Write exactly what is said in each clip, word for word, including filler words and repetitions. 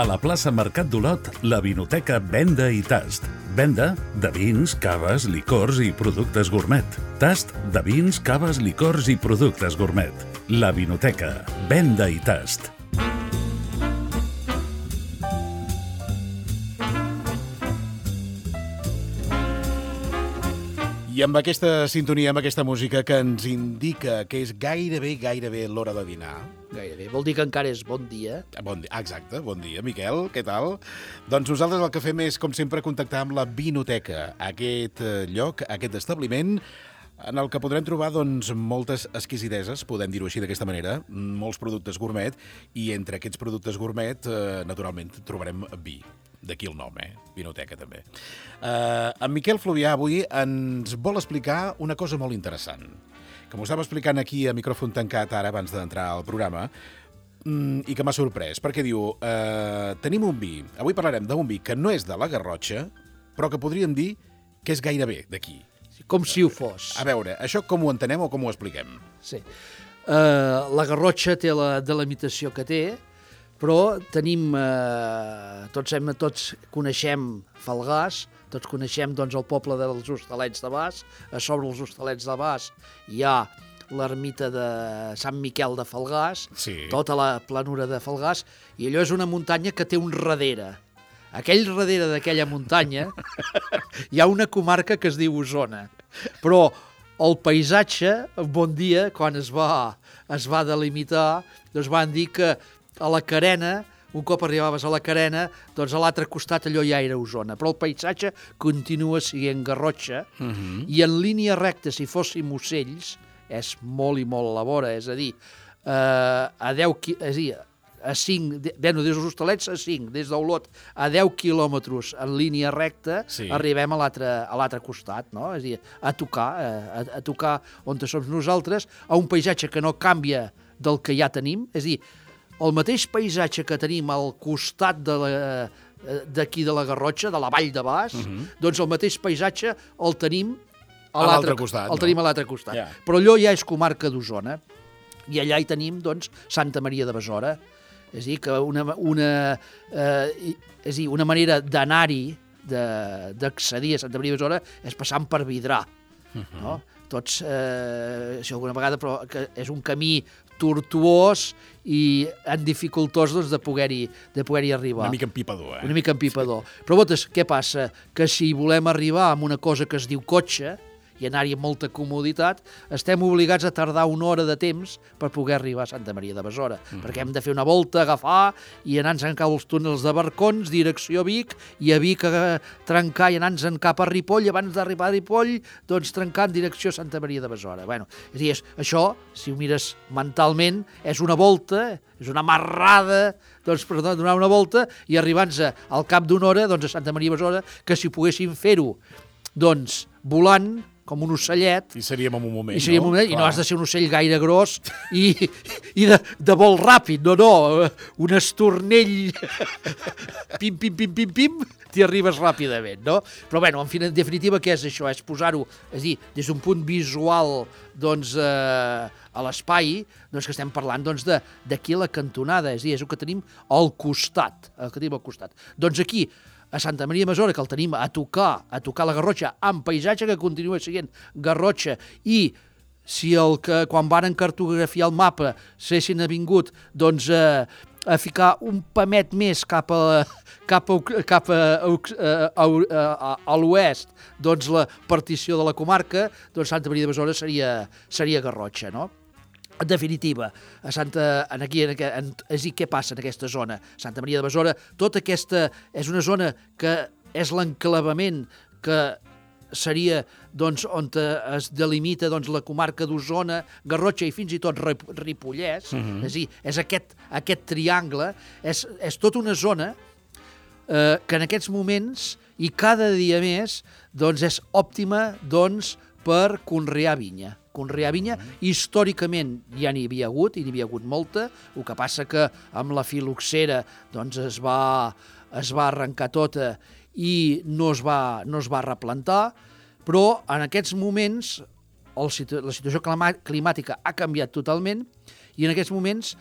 A la plaça Mercat d'Olot, la Vinoteca Venda i Tast. Venda de vins, caves, licors i productes gourmet. Tast de vins, caves, licors i productes gourmet. La Vinoteca Venda i Tast. I amb aquesta sintonia, amb aquesta música que ens indica que és gairebé, gairebé l'hora de dinar. Gairebé. Vol dir que encara és bon dia. Bon dia, exacte. Bon dia, Miquel. Què tal? Doncs nosaltres el que fem és, com sempre, contactar amb la Vinoteca, aquest lloc, aquest establiment, en el que podrem trobar doncs, moltes exquisideses, podem dir-ho així d'aquesta manera, molts productes gourmet, i entre aquests productes gourmet, eh, naturalment, trobarem vi. D'aquí el nom, eh? Vinoteca, també. Uh, en Miquel Fluvià avui ens vol explicar una cosa molt interessant, que m'ho estava explicant aquí a micròfon tancat ara, abans d'entrar al programa, i que m'ha sorprès, perquè diu, uh, tenim un vi, avui parlarem d'un vi que no és de la Garrotxa, però que podríem dir que és gairebé d'aquí. Com si ho fos. A veure, això com ho entenem o com ho expliquem? Sí. Uh, la Garrotxa té la delimitació que té, però tenim, eh, tots, hem, tots coneixem Falgars, tots coneixem doncs, el poble dels Hostalets de Bas, a sobre els Hostalets de Bas hi ha l'ermita de Sant Miquel de Falgars, sí. Tota la planura de Falgars, i allò és una muntanya que té un darrere. Aquell darrere d'aquella muntanya hi ha una comarca que es diu Osona, però el paisatge, bon dia, quan es va, es va delimitar, doncs van dir que a la Carena, un cop arribaves a la Carena, doncs a l'altre costat allò ja era Osona. Però el paisatge continua sent Garrotxa, uh-huh. I en línia recta, si fóssim ocells, és molt i molt a la vora, és a dir, eh, a deu, és a dir, a cinc, bueno, des dels Hostalets a cinc, des d'Olot a deu quilòmetres en línia recta, sí. Arribem a l'altre a l'altre costat, no? És a dir, a tocar, a, a tocar on som nosaltres, a un paisatge que no canvia del que ja tenim, és a dir, el mateix paisatge que tenim al costat de la, d'aquí de la Garrotxa, de la Vall de Bas, uh-huh. Doncs el mateix paisatge el tenim a, a l'altre costat. El no? tenim a l'altre costat. Yeah. Però allò ja és comarca d'Osona. I allà hi tenim, doncs, Santa Maria de Besora. És a dir, que una, una, eh, és a dir, una manera d'anar-hi, d'accedir a Santa Maria de Besora, és passant per Vidrà. Uh-huh. No? Tots, eh, si alguna vegada, però que és un camí tortuós i en dificultós doncs, de poder-hi de poder-hi arribar. Una mica empipador, eh? Una mica empipador. Sí. Però, botes, què passa? Que si volem arribar amb una cosa que es diu cotxe, i anar-hi amb molta comoditat, estem obligats a tardar una hora de temps per poder arribar a Santa Maria de Besora, mm. perquè hem de fer una volta, agafar, i anar-nos en cap als túnels de Barcons, direcció a Vic, i a Vic a trencar i anar-nos cap a Ripoll, i abans d'arribar a Ripoll, doncs trencar en direcció a Santa Maria de Besora. Bueno, és a dir, això, si ho mires mentalment, és una volta, és una marrada, doncs per donar una volta, i arribar-nos al cap d'una hora doncs, a Santa Maria de Besora, que si poguéssim fer-ho doncs, volant, com un ocellet. I seríem en un moment, I seríem no? Un moment, I no has de ser un ocell gaire gros i, i de, de vol ràpid, no, no, un estornell, pim, pim, pim, pim, pim, t'hi arribes ràpidament, no? Però, bueno, en, fi, en definitiva, què és això? És posar-ho, és a dir, des d'un punt visual, doncs, eh, a l'espai, doncs que estem parlant, doncs, d'aquí a la cantonada, és a dir, és el que tenim al costat, el que tenim al costat. Doncs aquí, a Santa Maria de Besora, que el tenim a tocar, a tocar la Garrotxa, amb paisatge que continua sent Garrotxa, i si el que quan van cartografiar el mapa s'haguessin avingut doncs, eh, a ficar un pamet més cap a, cap a, cap a, a, a, a, a l'oest, doncs la partició de la comarca, doncs Santa Maria de Besora seria, seria Garrotxa, no? En definitiva, a Santa, en aquí, en, en, és dir, què passa en aquesta zona? Santa Maria de Besora, tota aquesta és una zona que és l'enclavament que seria doncs, on es delimita doncs, la comarca d'Osona, Garrotxa i fins i tot Ripollès, uh-huh. És a dir, és aquest, aquest triangle, és, és tota una zona eh, que en aquests moments i cada dia més doncs, és òptima doncs, per conrear vinya. Conrear vinya, històricament ja n'hi havia hagut, i n'hi havia hagut molta, el que passa que amb la filoxera doncs es va, es va arrencar tota i no es va, no es va replantar, però en aquests moments el, la situació climàtica ha canviat totalment i en aquests moments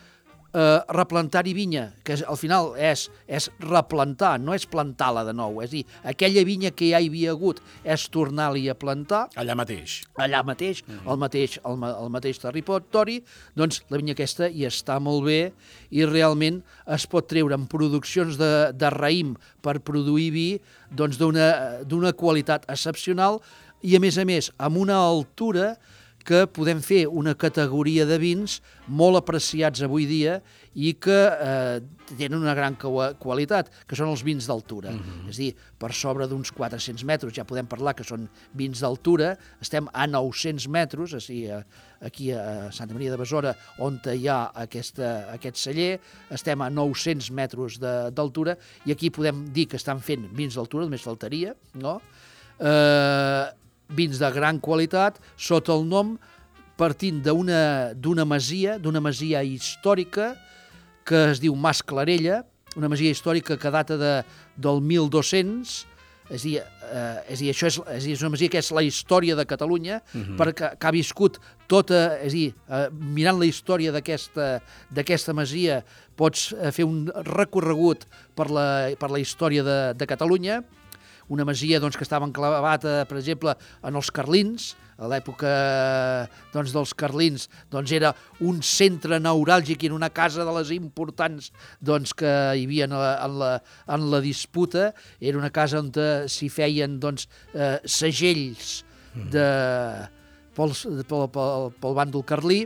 eh, replantar-hi vinya, que al final és, és replantar, no és plantar-la de nou, és a dir, aquella vinya que ja hi havia hagut és tornar-li a plantar allà mateix. allà mateix, mm -hmm. el mateix, el, el mateix territori, doncs la vinya aquesta hi està molt bé i realment es pot treure en produccions de, de raïm per produir vi doncs d'una qualitat excepcional i, a més a més, amb una altura que podem fer una categoria de vins molt apreciats avui dia i que eh, tenen una gran qualitat, que són els vins d'altura. Mm-hmm. És a dir, per sobre d'uns quatre-cents metres, ja podem parlar que són vins d'altura, estem a nou-cents metres, és a dir, aquí a Santa Maria de Besora, on hi ha aquesta, aquest celler, estem a nou-cents metres d'altura, i aquí podem dir que estan fent vins d'altura, només faltaria, no? Eh... vins de gran qualitat, sota el nom, partint d'una masia, d'una masia històrica, que es diu Mas Clarella, una masia històrica que data de, del mil dos-cents, és a dir, eh, és a dir, això és, és, és una masia que és la història de Catalunya, uh-huh. perquè que ha viscut tota, és a dir, eh, mirant la història d'aquesta masia, pots fer un recorregut per la, per la història de, de Catalunya, una masia doncs, que estava enclavada, per exemple, en els carlins. A l'època doncs, dels carlins doncs, era un centre neuràlgic i en una casa de les importants doncs, que hi havia en la, en la, en la disputa. Era una casa on s'hi feien doncs, eh, segells de, pel, pel, pel, pel bàndol carlí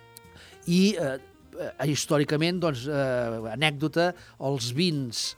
i eh, històricament, doncs, eh, anècdota, els vins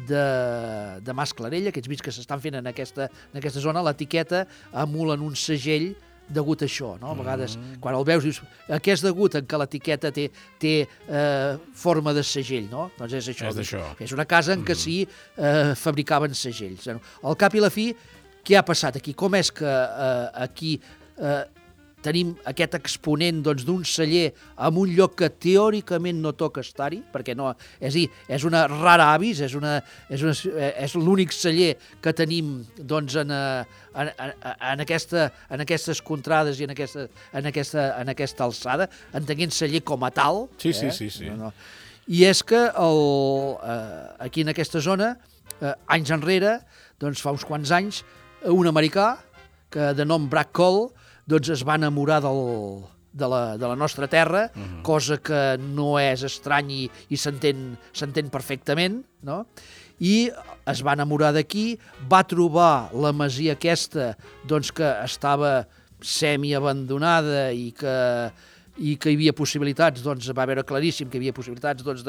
de, de Mas Clarella, aquests vins que s'estan fent en aquesta, en aquesta zona, l'etiqueta emulen un segell degut a això, no? A vegades, mm. quan el veus, dius, a què és degut en què l'etiqueta té, té eh, forma de segell, no? Doncs és això. És, això. És una casa en què mm. sí eh, fabricaven segells. Al cap i la fi, què ha passat aquí? Com és que eh, aquí eh, tenim aquest exponent doncs, d'un celler en un lloc que teòricament no toca estar-hi, perquè no, és, dir, és una rara avis, és, una, és, una, és l'únic celler que tenim doncs, en, en, en, aquesta, en aquestes contrades i en aquesta, en, aquesta, en aquesta alçada, entenent celler com a tal. Sí, eh? sí, sí. sí. No, no. I és que el, eh, aquí en aquesta zona, eh, anys enrere, doncs fa uns quants anys, un americà que de nom Brad Cole doncs es va enamorar del, de, la, de la nostra terra, uh-huh. cosa que no és estrany i, i s'entén perfectament, no? I es va enamorar d'aquí, va trobar la masia aquesta doncs, que estava semi-abandonada i que, i que hi havia possibilitats, doncs va veure claríssim que hi havia possibilitats doncs,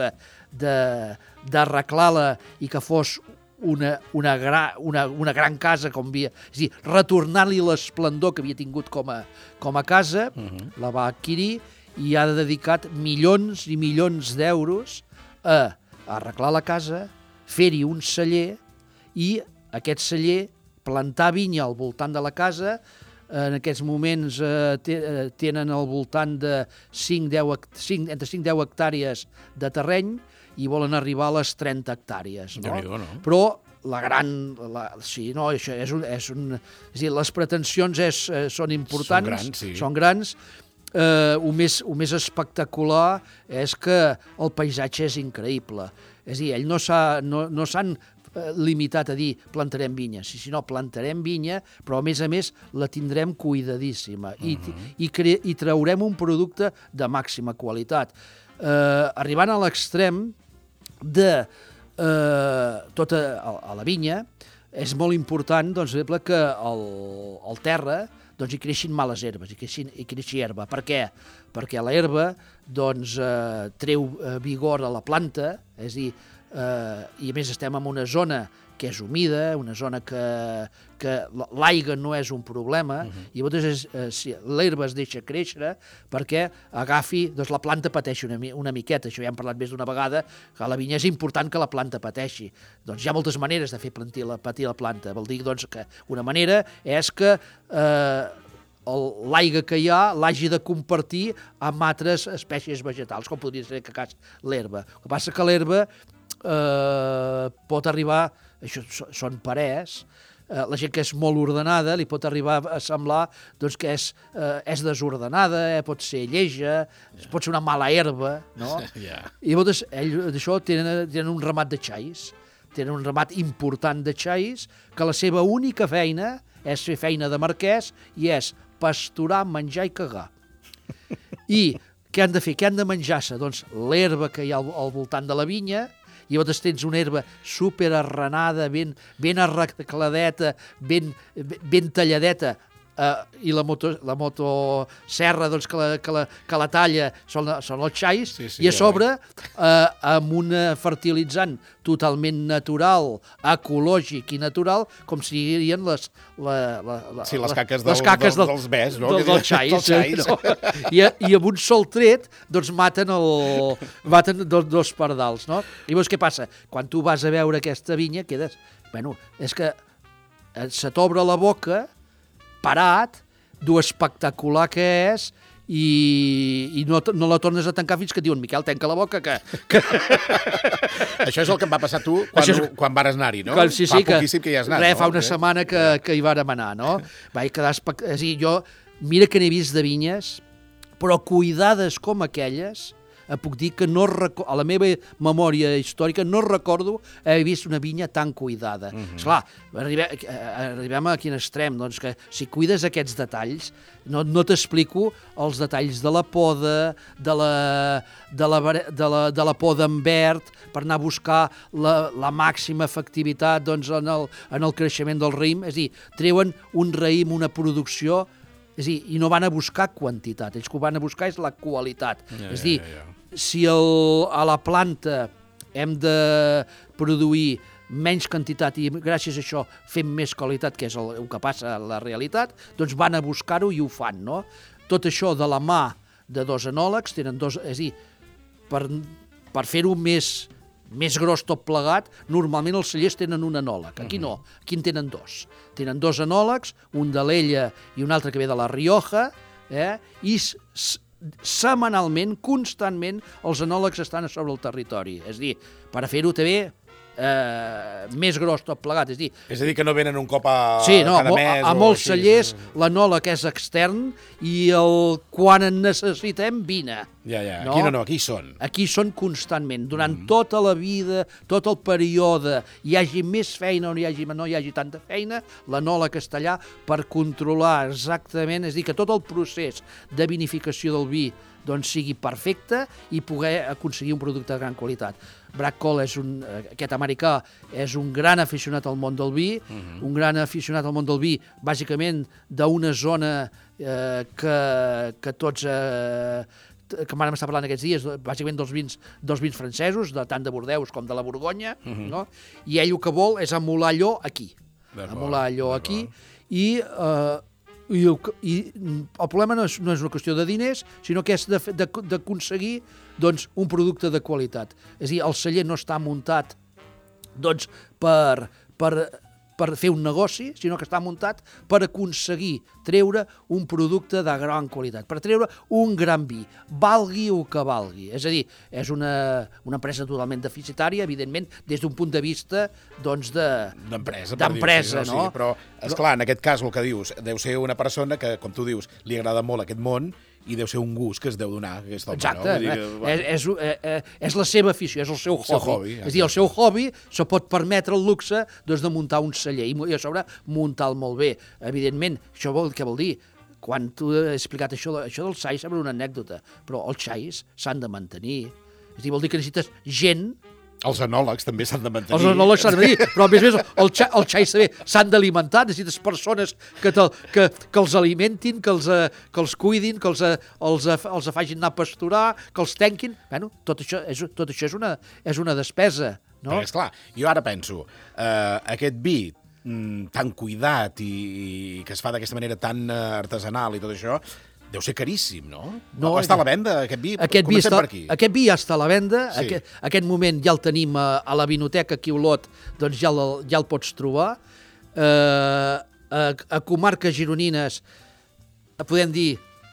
d'arreglar-la i que fos Una, una, gra, una, una gran casa, com havia, és a dir, retornar-li l'esplendor que havia tingut com a, com a casa, uh-huh. la va adquirir i ha dedicat milions i milions d'euros a arreglar la casa, fer-hi un celler i aquest celler plantar vinya al voltant de la casa. En aquests moments eh, tenen al voltant de cinc, deu, cinc, entre cinc i deu hectàrees de terreny i volen arribar a les trenta hectàrees. No? Déu-n'hi-do, no? Però la gran... La, sí, no, això és un... És un és dir, les pretensions és, eh, són importants. Són grans, sí. Són grans. Eh, el, més, el més espectacular és que el paisatge és increïble. És a dir, ells no s'han no, no limitat a dir plantarem vinya, si, si no, plantarem vinya, però a més a més la tindrem cuidadíssima i, uh-huh. i, cre i traurem un producte de màxima qualitat. Eh, arribant a l'extrem de eh, tota a, a la vinya, és molt important doncs, que el, el terra doncs, hi creixin males herbes, hi creixi, hi creixi herba. Per què? Perquè la herba doncs, eh, treu eh, vigor a la planta, és a dir, eh, i a més estem en una zona que és humida, una zona que, que l'aigua no és un problema, uh-huh. i llavors és, eh, si l'herba es deixa créixer perquè agafi, doncs la planta pateixi una, una miqueta, això ja hem parlat més d'una vegada, que a la vinya és important que la planta pateixi. Doncs hi ha moltes maneres de fer plantir la, patir la planta, vol dir doncs, que una manera és que eh, l'aigua que hi ha l'hagi de compartir amb altres espècies vegetals, com podria ser que cas l'herba. El que passa que l'herba eh, pot arribar, això són parers, eh, la gent que és molt ordenada li pot arribar a semblar doncs, que és, eh, és desordenada, eh, pot ser lleja, yeah. pot ser una mala herba, no? Yeah. I llavors ells d'això tenen, tenen un ramat de xais, tenen un ramat important de xais, que la seva única feina és fer feina de marquès i és pasturar, menjar i cagar. I què han de fer? Què han de menjar-se? Doncs l'herba que hi ha al, al voltant de la vinya, i llavors tens una herba super arrenada, ben, ben arregladeta, ben, ben talladeta, Uh, i la, moto, la motoserra doncs, que, la, que, la, que la talla són, són els xais, sí, sí, i a sobre uh, amb un fertilitzant totalment natural, ecològic i natural, com siguin les, la, la, la, sí, les caques, del, les caques del, del, dels bes, no? del, del xais, del xais. No? I, I amb un sol tret doncs, maten, el, maten dos, dos pardals. No? I llavors què passa? Quan tu vas a veure aquesta vinya quedes... Bueno, és que se t'obre la boca parat, d'ho espectacular que és, i, i no, no la tornes a tancar fins que et diuen Miquel, tanca la boca, que... que... Això és el que em va passar tu quan, és... quan vares anar-hi, no? Quan, sí, sí, fa poquíssim que, que hi has anat. Res, no? fa una setmana que, que hi vàrem anar, no? Vaig quedar espect... És a dir, jo, mira que n'he vist de vinyes, però cuidades com aquelles, puc dir que no reco... a la meva memòria històrica no recordo haver vist una vinya tan cuidada. Uh-huh. Esclar, arribem, arribem a quin extrem, doncs que si cuides aquests detalls, no, no t'explico els detalls de la poda, de la, de la, de la, de la poda en verd, per anar a buscar la, la màxima efectivitat doncs, en, el, en el creixement del raïm. És a dir, treuen un raïm, una producció, és a dir, i no van a buscar quantitat, ells que ho van a buscar és la qualitat. Ja, és a dir, ja, ja, ja. si el, a la planta hem de produir menys quantitat i gràcies a això fem més qualitat, que és el, el que passa a la realitat, doncs van a buscar-ho i ho fan, no? Tot això de la mà de dos enòlegs, tenen dos, és a dir, per, per fer-ho més, més gros tot plegat, normalment els cellers tenen un enòleg, aquí no, aquí en tenen dos. Tenen dos enòlegs, un de l'Ella i un altre que ve de la Rioja, eh? i s, s, setmanalment, constantment, els enòlegs estan a sobre el territori. És a dir, per fer-ho també eh, més gros tot plegat. És a dir, és a dir, que no venen un cop a sí, no, cada mes. A, a molts cellers l'enòleg és extern i el, quan en necessitem vine. Ja, ja. Aquí no, no, aquí són. Aquí són constantment. Durant mm. tota la vida, tot el període, hi hagi més feina o hi hagi, no hi hagi tanta feina, l'enòleg està allà per controlar exactament, és a dir, que tot el procés de vinificació del vi doncs, sigui perfecte i poder aconseguir un producte de gran qualitat. Brad Cole, és un, aquest americà, és un gran aficionat al món del vi, uh-huh. un gran aficionat al món del vi, bàsicament d'una zona eh, que, que tots... Eh, que m'hem estat parlant aquests dies, bàsicament dels vins, dels vins francesos, de, tant de Bordeus com de la Borgonya, uh-huh. no? I ell el que vol és emular allò aquí. Emular allò aquí. I, eh, i, i el problema no és, no és una qüestió de diners, sinó que és d'aconseguir doncs, un producte de qualitat. És a dir, el celler no està muntat doncs, per... per per fer un negoci, sinó que està muntat per aconseguir treure un producte de gran qualitat, per treure un gran vi, valgui o que valgui. És a dir, és una, una empresa totalment deficitària, evidentment, des d'un punt de vista doncs, de, d'empresa, d'empresa, no? Sí, però, esclar, en aquest cas, el que dius, deu ser una persona que, com tu dius, li agrada molt aquest món i deu ser un gust que es deu donar a aquest home. Exacte, no? Vull dir que, bueno. és, és, és la seva afició, és el seu hobby. El seu hobby és a dir, el seu hobby se pot permetre el luxe doncs, de muntar un celler i a sobre muntar-lo molt bé. Evidentment, això vol, què vol dir? Quan tu has explicat això, això del xai sembla una anècdota, però els xais s'han de mantenir. És a dir, vol dir que necessites gent. Els enòlegs també s'han de mantenir. Els enòlegs s'han de mantenir, però a més a més el xai, el xai també s'han d'alimentar, necessites persones que, te, que, que els alimentin, que els, que els cuidin, que els, els, els facin anar a pasturar, que els tanquin. Bueno, tot això és, tot això és, una, és una despesa, no? Perquè, esclar, jo ara penso, eh, aquest vi mm, tan cuidat i, i que es fa d'aquesta manera tan artesanal i tot això, deu ser caríssim, no? No està a la venda, aquest vi? Aquest vi, està, per aquí. Aquest vi ja està a la venda. Sí. Aquest, aquest moment ja el tenim a, a la vinoteca aquí a Olot, doncs ja el, ja el pots trobar. Eh, a, a comarques gironines, podem dir,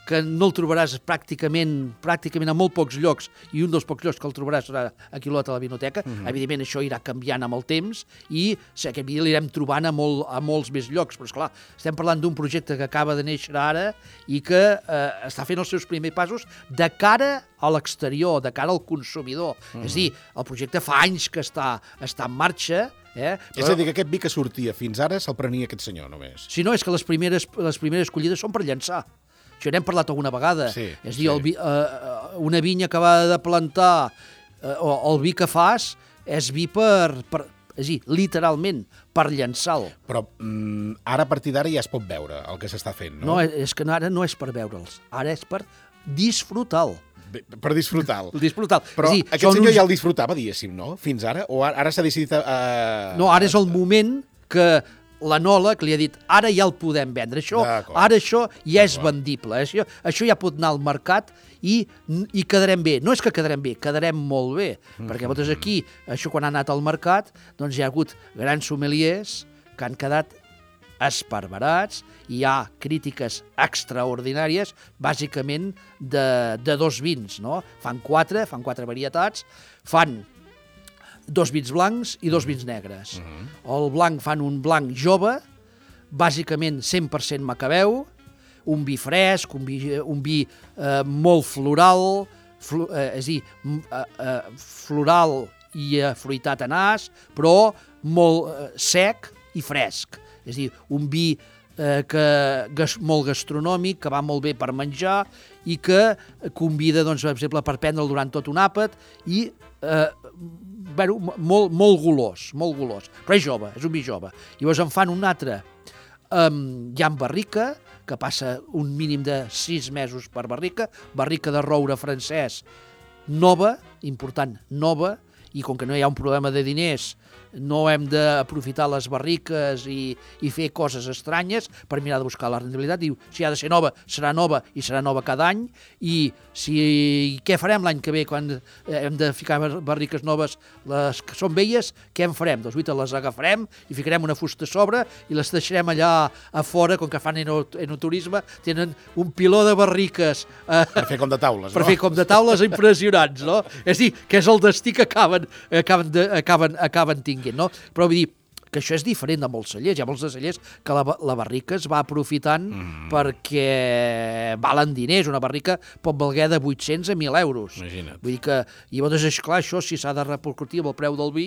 que no el trobaràs pràcticament, pràcticament a molt pocs llocs, i un dels pocs llocs que el trobaràs serà aquí a la Vinoteca. Uh-huh. Evidentment, això irà canviant amb el temps i sí, aquest vi l'irem trobant a, molt, a molts més llocs. Però, esclar, estem parlant d'un projecte que acaba de néixer ara i que eh, està fent els seus primers passos de cara a l'exterior, de cara al consumidor. Uh-huh. És a dir, el projecte fa anys que està, està en marxa. Eh? És a dir, que aquest vi que sortia fins ara se'l prenia aquest senyor, només. Si no, és que les primeres, les primeres collides són per llançar. Això n'hem parlat alguna vegada. Sí, és a dir, sí. el vi, uh, una vinya que va de plantar, uh, o el vi que fas, és vi per... per és a dir, literalment, per llançar-lo. Però mm, ara, a partir d'ara, ja es pot veure el que s'està fent, no? No, és que ara no és per veure'ls, ara és per disfrutar-lo. Per disfrutar-lo. Disfrutar-lo. Però dir, aquest senyor uns... ja el disfrutava, diguéssim, no? Fins ara? O ara s'ha decidit a... No, ara és el moment que l'enòleg li ha dit ara ja el podem vendre, això, ara això ja és vendible, eh? això, això ja pot anar al mercat i, i quedarem bé. No és que quedarem bé, quedarem molt bé, mm-hmm. perquè moltes aquí, això quan ha anat al mercat, doncs hi ha hagut grans sommeliers que han quedat esparverats, i hi ha crítiques extraordinàries, bàsicament de, de dos vins, no? Fan quatre, fan quatre varietats, fan dos vins blancs i dos vins negres. Uh-huh. El blanc fan un blanc jove, bàsicament cent per cent macabeu, un vi fresc, un vi, un vi eh, molt floral, flu, eh, és a dir, eh, eh, floral i eh, fruitat a nas, però molt eh, sec i fresc. És a dir, un vi eh, que, gas, molt gastronòmic, que va molt bé per menjar i que convida, doncs, per exemple, per prendre'l durant tot un àpat i eh, bueno, molt, molt golós, molt golós, però és jove, és un vi jove. Llavors en fan un altre um, ja en barrica, que passa un mínim de sis mesos per barrica, barrica de roure francès nova, important, nova, i com que no hi ha un problema de diners, no hem d'aprofitar les barriques i, i fer coses estranyes per mirar de buscar la rendibilitat. Diu, si ha de ser nova, serà nova i serà nova cada any, i si què farem l'any que ve quan hem de ficar barriques noves, les que són velles, què en farem? Doncs guita, les agafarem i ficarem una fusta a sobre i les deixarem allà a fora, com que fan enoturisme, tenen un piló de barriques eh, per fer com de taules, per no? fer com de taules impressionants, no? És a dir, que és el destí que acaben, acaben, de, acaben, acaben tinguent. No? Però vull dir que això és diferent de molts cellers. Hi ha molts de cellers que la, la barrica es va aprofitant mm. perquè valen diners. Una barrica pot valer de vuit-cents a mil euros. Imagina't. Vull dir que, i llavors, esclar, això si s'ha de repercutir amb el preu del vi,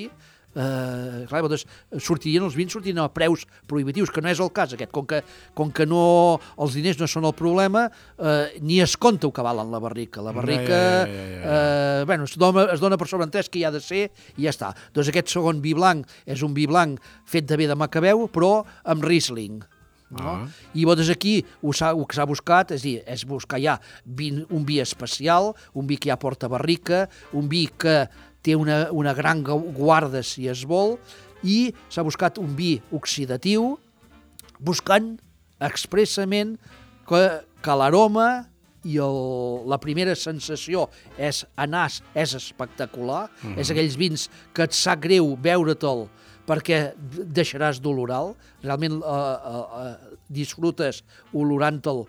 eh, clar, llavors sortirien, els vins sortirien a preus prohibitius, que no és el cas aquest. Com que, com que no, els diners no són el problema, eh, ni es compta el que valen la barrica. La barrica, ja, ja, ja, ja, ja. Eh, bueno, es dona, es dona per sobreentès que hi ha de ser i ja està. Doncs aquest segon vi blanc és un vi blanc fet de bé de macabeu, però amb Riesling. No? Ah. I llavors aquí ho s'ha, ho que s'ha buscat és, dir, és buscar ja vi, un vi especial, un vi que ja porta barrica, un vi que té una, una gran guarda, si es vol, i s'ha buscat un vi oxidatiu, buscant expressament que, que l'aroma i el, la primera sensació és a nas, és espectacular, mm-hmm. és aquells vins que et sap greu veure-te'l perquè deixaràs d'olorar-lo, realment eh, eh, disfrutes olorant-te'l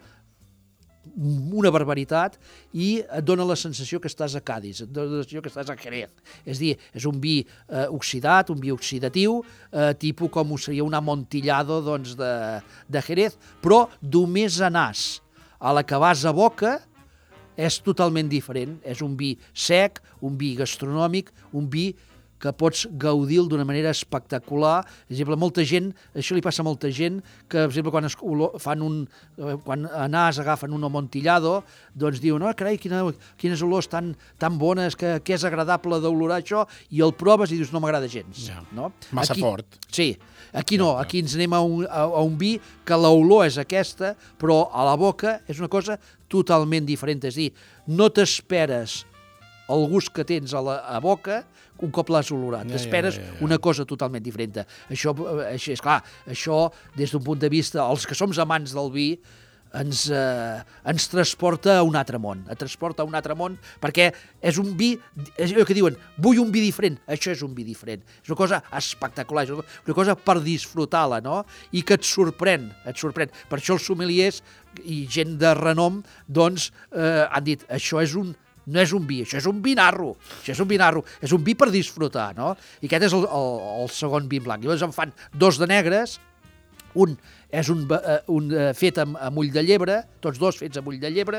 una barbaritat i et dona la sensació que estàs a Cádiz, et dona la sensació que estàs a Jerez. És a dir, és un vi eh, oxidat, un vi oxidatiu, eh, tipus com ho seria un amontillado doncs, de, de Jerez, però només a nas. A la que vas a boca és totalment diferent. És un vi sec, un vi gastronòmic, un vi que pots gaudir d'una manera espectacular. Per exemple, molta gent, això li passa a molta gent, que, per exemple, quan, es, fan un, quan a nas agafen un amontillado, doncs diuen, no, carai, quina, quines olors tan, tan bones, que, que és agradable d'olorar això, i el proves i dius, no m'agrada gens. Ja. No? Massa aquí, fort. Sí, aquí no, aquí ens anem a un, a, a un vi que l'olor és aquesta, però a la boca és una cosa totalment diferent. És a dir, no t'esperes el gust que tens a la a boca un cop l'has olorat. Ja, T'esperes ja, ja, ja. una cosa totalment diferent. Això, això és clar, això, des d'un punt de vista, els que som amants del vi, ens, eh, ens transporta a un altre món, et transporta a un altre món, perquè és un vi, és allò que diuen, vull un vi diferent, això és un vi diferent, és una cosa espectacular, és una cosa per disfrutar-la, no? I que et sorprèn, et sorprèn. Per això els sommeliers i gent de renom, doncs, eh, han dit, això és un, no és un vi, això és un vinarro, això és un vinarro, és un vi per disfrutar, no? I aquest és el, el, el segon vi blanc. Llavors en fan dos de negres, un és un, uh, un uh, fet amb, amb ull de llebre, tots dos fets amb ull de llebre,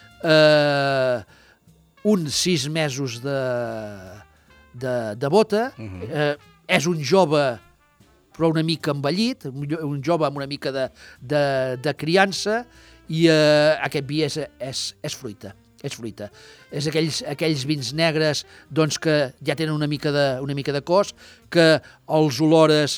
eh, un sis mesos de, de, de bota, uh-huh. eh, és un jove però una mica envellit, un, un jove amb una mica de, de, de criança, i eh, aquest vi és, és, és fruita. És fruita. És aquells, aquells vins negres doncs, que ja tenen una mica de, una mica de cos, que els olores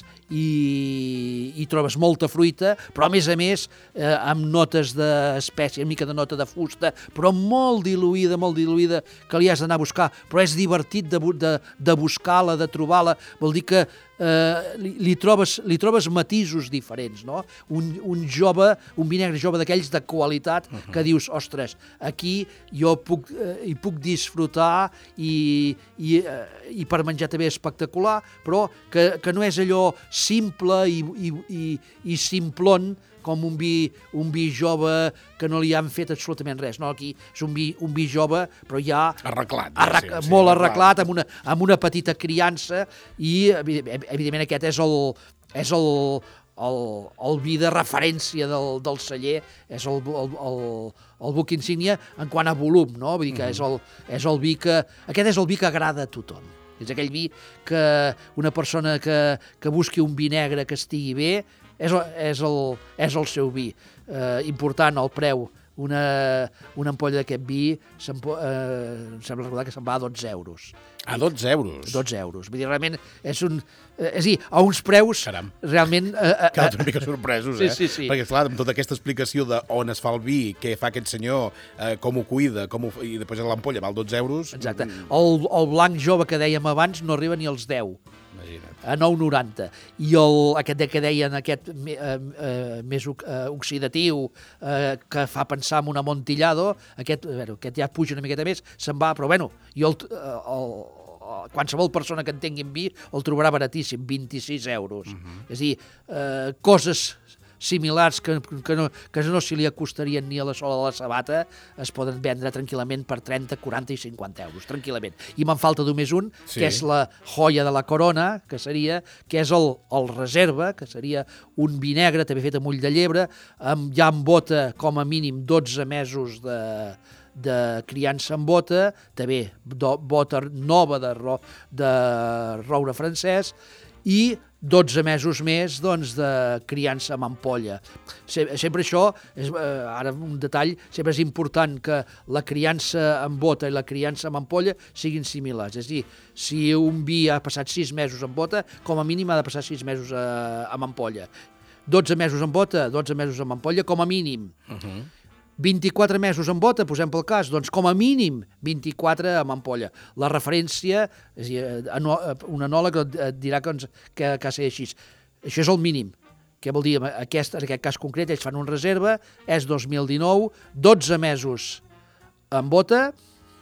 i, i trobes molta fruita, però a més a més eh, amb notes d'espècie, una mica de nota de fusta, però molt diluïda, molt diluïda, que li has d'anar a buscar, però és divertit de, de, de buscar-la, de trobar-la, vol dir que eh, li, li, trobes, li trobes matisos diferents, no? Un, un jove, un vi negre jove d'aquells de qualitat, uh-huh. que dius, ostres, aquí jo puc, eh, hi puc disfrutar i, i, eh, i per menjar també espectacular, però que, que no és allò simple i, i, i, i simplon com un vi, un vi jove que no li han fet absolutament res. No, aquí és un vi, un vi jove, però ja... Arreglat. Arrec sí, sí, molt arreglat, amb una, amb una petita criança, i evidentment aquest és el... És el El, el vi de referència del, del celler, és el, el, el, el buc insígnia en quant a volum, no? Vull dir que és el, és el vi que... Aquest és el vi que agrada a tothom. És aquell vi que una persona que, que busqui un vi negre que estigui bé, és, és, el, és el seu vi. Eh, important el preu. Una, una ampolla d'aquest vi, se'm, eh, em sembla recordar que se'n va a dotze euros. A dotze euros? dotze euros. Vull dir, realment, és un... Eh, és a dir, a uns preus... Caram. Realment... Eh, eh, Cal una mica sorpresos, sí, eh? Sí, sí. Perquè, esclar, amb tota aquesta explicació de on es fa el vi, què fa aquest senyor, eh, com ho cuida, com ho, i després l'ampolla val dotze euros... Exacte. El, el blanc jove que dèiem abans no arriba ni als deu. Imagina't. A nou noranta. I el, aquest que deien, aquest eh, eh, més eh, oxidatiu, eh, que fa pensar en un amontillado, aquest, bueno, aquest ja puja una miqueta més, se'n va, però bueno, jo el, el, el, qualsevol persona que entengui en vi el trobarà baratíssim, vint-i-sis euros. Uh-huh. És a dir, eh, coses similars que, que, no, que no se li acostarien ni a la sola de la sabata, es poden vendre tranquil·lament per trenta, quaranta i cinquanta euros, tranquil·lament. I me'n falta només un, sí. que és la joia de la corona, que seria, que és el, el reserva, que seria un vi negre, també fet amb ull de llebre, amb, ja en bota com a mínim dotze mesos de, de criança en bota, també do, bota nova de, ro, de roure francès, i dotze mesos més doncs, de criança amb ampolla. Sempre això, és, eh, ara un detall, sempre és important que la criança amb bota i la criança amb ampolla siguin similars. És a dir, si un vi ha passat sis mesos amb bota, com a mínim ha de passar sis mesos eh, amb ampolla. dotze mesos amb bota, dotze mesos amb ampolla, com a mínim. Uh-huh. vint-i-quatre mesos en bota, posem pel cas, doncs com a mínim vint-i-quatre amb ampolla. La referència, és a dir, un enòleg et dirà que, que, que ha de ser així. Això és el mínim. Què vol dir? Aquest, en aquest cas concret, ells fan una reserva, és dos mil dinou, dotze mesos en bota,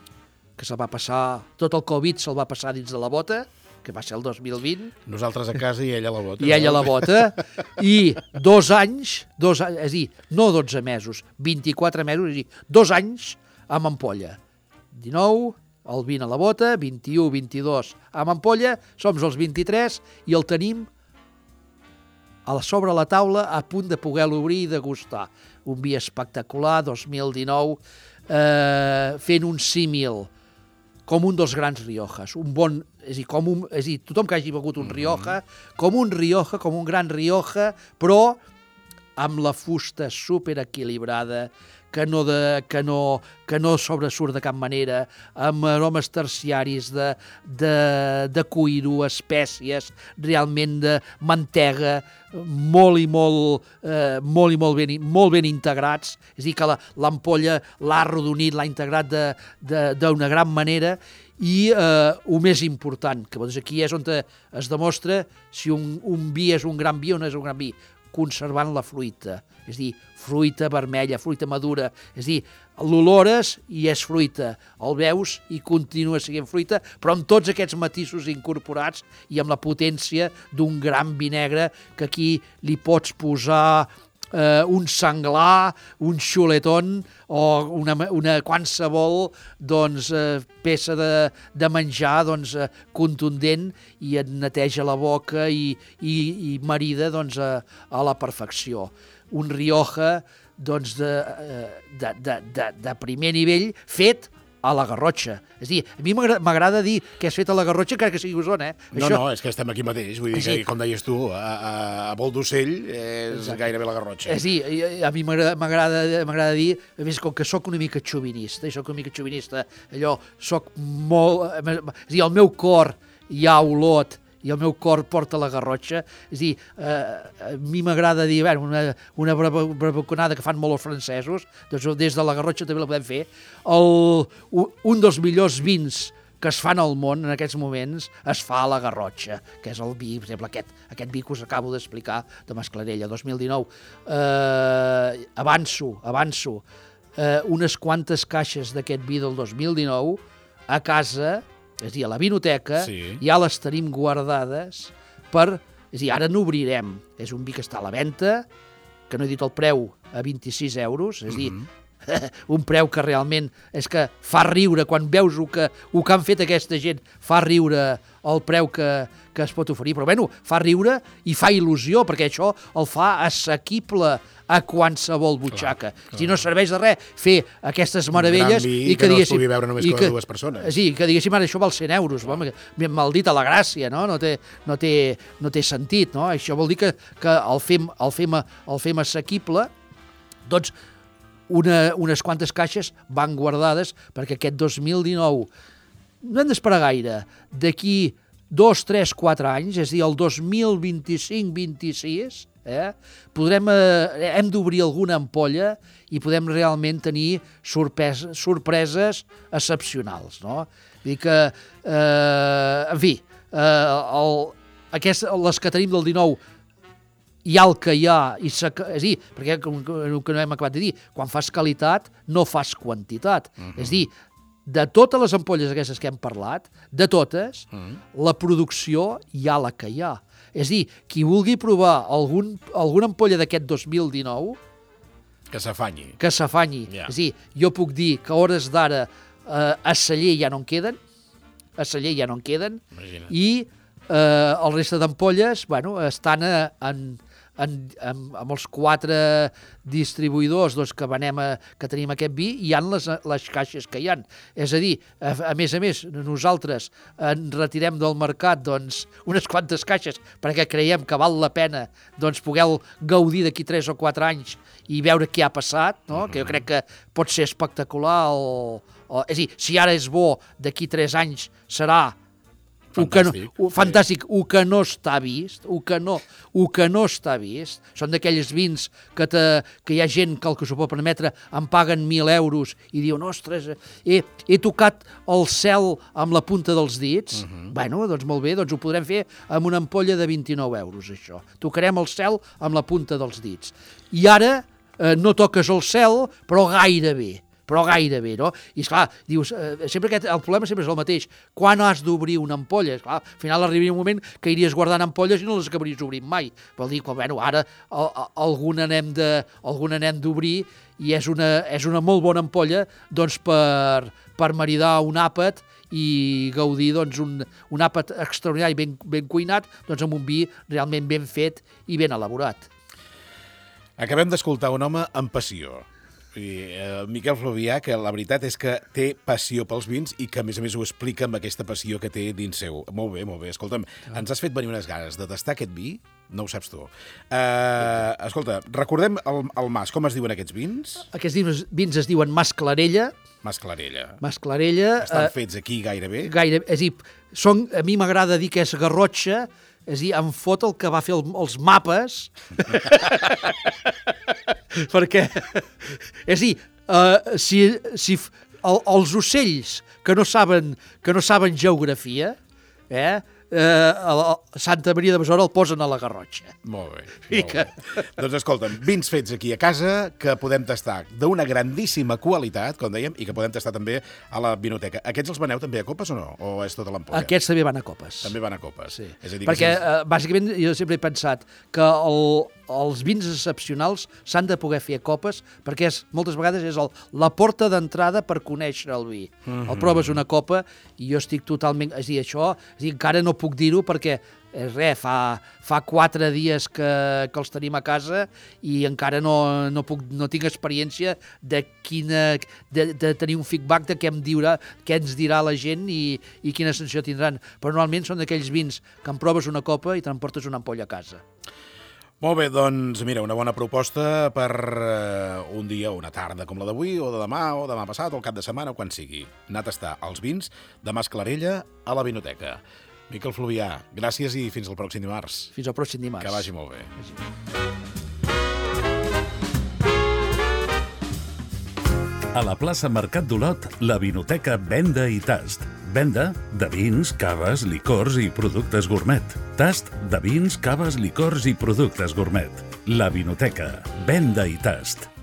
que se'l va passar, tot el Covid se'l va passar dins de la bota, que va ser el dos mil vint. Nosaltres a casa i ella a la bota. I ella a la bota. I dos anys, dos, és a dir, no dotze mesos, vint-i-quatre mesos, és a dir, dos anys amb ampolla. dinou, el vint a la bota, vint-i-u, vint-i-dos amb ampolla, som els vint-i-tres i el tenim a sobre la taula a punt de poder-lo obrir i degustar. Un vi espectacular, dos mil dinou, eh, fent un símil com un dels grans Riojas, un bon, és a dir, com un, és a dir, tothom que hagi begut un Rioja, com un Rioja, com un gran Rioja, però amb la fusta superequilibrada, que no, de, que no, que no sobresurt de cap manera, amb aromes terciaris de, de, de cuiro, espècies, realment de mantega, molt i molt, eh, molt i molt ben, molt ben integrats, és a dir, que l'ampolla l'ha arrodonit, l'ha integrat d'una gran manera, i eh, el més important, que doncs aquí és on es demostra si un, un vi és un gran vi o no és un gran vi. conservant la fruita. És a dir, fruita vermella, fruita madura. És a dir, l'olores i és fruita. El veus i continua sent fruita, però amb tots aquests matisos incorporats i amb la potència d'un gran vi negre que aquí li pots posar eh, un senglar, un xuletón o una, una qualsevol doncs, eh, peça de, de menjar doncs, eh, contundent i et neteja la boca i, i, i marida doncs, a, a la perfecció. Un Rioja doncs, de, de, de, de, de primer nivell fet a la Garrotxa. És a dir, a mi m'agrada dir que és fet a la Garrotxa, encara que sigui Osona. Eh? No, Això... no, és que estem aquí mateix. Vull dir sí. que, com deies tu, a, a, a Vol d'Ocell és Exacte. Gairebé la Garrotxa. És a dir, a mi m'agrada dir, a més, com que sóc una mica xovinista, i sóc una mica xovinista, allò, sóc molt... És a dir, el meu cor hi ha olot, i el meu cor porta la Garrotxa. És a dir, eh, a mi m'agrada dir, bé, una, una bravuconada que fan molt els francesos, doncs des de la Garrotxa també la podem fer. El, un dels millors vins que es fan al món en aquests moments es fa a la Garrotxa, que és el vi, per exemple, aquest, aquest vi que us acabo d'explicar de Masclarella, dos mil dinou. Eh, avanço, avanço, eh, unes quantes caixes d'aquest vi del dos mil dinou a casa, és a dir, a la vinoteca, sí. ja les tenim guardades per... És a dir, ara n'obrirem. És un vi que està a la venda, que no he dit el preu, a vint-i-sis euros, és a dir, mm-hmm. un preu que realment és que fa riure, quan veus el que, el que han fet aquesta gent, fa riure el preu que, que es pot oferir, però bueno, fa riure i fa il·lusió, perquè això el fa assequible a qualsevol butxaca. Clar, clar. Si no serveix de res fer aquestes meravelles i que, que no es pugui veure només que dues persones. Sí, que diguéssim, ara això val cent euros. Home, maldita la gràcia, no? No té, no té, no té sentit, no? Això vol dir que, que el, fem, el, fem, el fem assequible, doncs una, unes quantes caixes van guardades perquè aquest dos mil dinou no hem d'esperar gaire. D'aquí dos, tres, quatre anys, és a dir, el dos mil vint-i-cinc vint-i-sis, eh, podrem, eh, hem d'obrir alguna ampolla i podem realment tenir sorpres, sorpreses excepcionals, no? Vull dir que, eh, en fi, eh, el, aquest, les que tenim del dinou hi ha el que hi ha, i és a dir, perquè el que no hem acabat de dir, quan fas qualitat no fas quantitat. Uh-huh. És a dir, de totes les ampolles aquestes que hem parlat, de totes, uh-huh. la producció hi ha la que hi ha. És a dir, qui vulgui provar algun, alguna ampolla d'aquest dos mil dinou... Que s'afanyi. Que s'afanyi. Yeah. És a dir, jo puc dir que a hores d'ara eh, a celler ja no en queden, a celler ja no en queden, Imagina't. i eh, el reste d'ampolles, bueno, estan a, en... En, en, amb els quatre distribuïdors doncs, que, venem a, que tenim aquest vi, hi ha les, les caixes que hi ha. És a dir, a, a més a més, nosaltres en retirem del mercat doncs, unes quantes caixes perquè creiem que val la pena doncs, poder gaudir d'aquí tres o quatre anys i veure què ha passat, no? Uh-huh. Que jo crec que pot ser espectacular. El, el, és a dir, si ara és bo, d'aquí tres anys serà Fantàstic. O que no, o, fantàstic, o que no està vist, o que no, o que no està vist. Són d'aquells vins que, te, que hi ha gent que el que s'ho pot permetre em paguen mil euros i diuen, ostres, he, he tocat el cel amb la punta dels dits. Uh-huh. Bueno, doncs molt bé, doncs ho podrem fer amb una ampolla de vint-i-nou euros, això. Tocarem el cel amb la punta dels dits. I ara eh, no toques el cel, però gairebé. però gairebé, no? I esclar, dius, eh, sempre aquest, el problema sempre és el mateix. Quan has d'obrir una ampolla? Esclar, al final arribaria un moment que iries guardant ampolles i no les acabaries obrint mai. Vol dir que, bueno, ara el, alguna n'hem de, alguna n'hem d'obrir i és una, és una molt bona ampolla doncs, per, per maridar un àpat i gaudir doncs, un, un àpat extraordinari ben, ben cuinat doncs, amb un vi realment ben fet i ben elaborat. Acabem d'escoltar un home amb passió. I, eh, Miquel Fluvià, que la veritat és que té passió pels vins i que a més a més ho explica amb aquesta passió que té dins seu. Molt bé, molt bé. Escolta'm, ah. ens has fet venir unes ganes de tastar aquest vi, no ho saps tu. Uh, escolta, recordem el, el Mas, com es diuen aquests vins? Aquests vins, vins es diuen Mas Clarella. Mas Clarella. Mas Clarella. Estan uh, fets aquí gairebé? Gairebé, és a dir, són, a mi m'agrada dir que és Garrotxa, és a dir, em fot el que va fer el, els mapes, perquè, és a dir, uh, si, si el, els ocells que no saben, que no saben geografia, eh, eh, a la Santa Maria de Besora el posen a la Garrotxa. Molt bé, I molt que- bé. Doncs escolta'm, vins fets aquí a casa que podem tastar d'una grandíssima qualitat, com dèiem, i que podem tastar també a la vinoteca. Aquests els veneu també a copes o no? O és tota l'ampolla? Aquests també van a copes. També van a copes. Sí. És a dir, Perquè, que si... eh, bàsicament, jo sempre he pensat que el, els vins excepcionals s'han de poder fer a copes perquè és, moltes vegades és el, la porta d'entrada per conèixer el vi. Mm -hmm. El proves una copa i jo estic totalment... És a dir, això, és a dir, encara no puc dir-ho perquè és res, fa, fa quatre dies que, que els tenim a casa i encara no, no, puc, no tinc experiència de, quina, de, de tenir un feedback de què, em dirà, què ens dirà la gent i, i quina sensació tindran. Però normalment són d'aquells vins que em proves una copa i t'emportes una ampolla a casa. Molt bé, doncs mira, una bona proposta per uh, un dia o una tarda com la d'avui, o de demà, o demà passat, o el cap de setmana, o quan sigui. Anar a tastar els vins de Mas Clarella a la vinoteca. Miquel Fluvià, gràcies i fins al pròxim dimarts. Fins al pròxim dimarts. Que vagi molt bé. A la plaça Mercat d'Olot, la vinoteca Venda i Tast. Venda de vins, caves, licors i productes gourmet. Tast de vins, caves, licors i productes gourmet. La vinoteca Venda i Tast.